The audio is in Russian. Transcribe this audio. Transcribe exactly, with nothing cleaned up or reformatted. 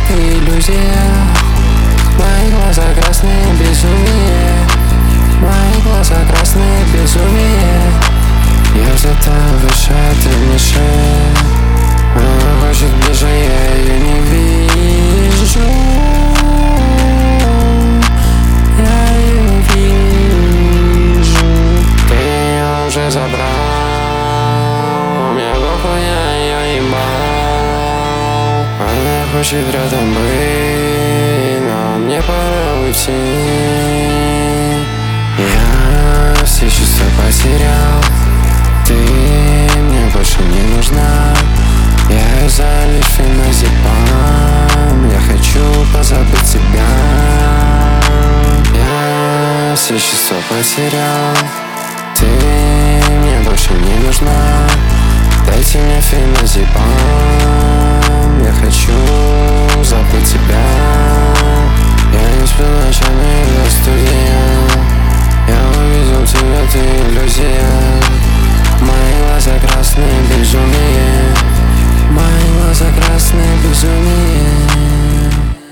это иллюзия. Мои глаза красные, безумие. Мои глаза красные, безумие. Я взлетаю выше, ты ниже. Она хочет ближе, я ее не вижу. Я ее вижу. Ты ее уже забрал. У меня глухо, я ее ебал. Она хочет рядом быть, но мне пора уйти. Я все чувства потерял. Ты мне больше не нужна. Я из-за лишь феназепам. Я хочу позабыть тебя. Я все чувства потерял. Ты мне больше не нужна. Дайте мне феназепам. Я хочу забыть тебя. Я не сплю ночами.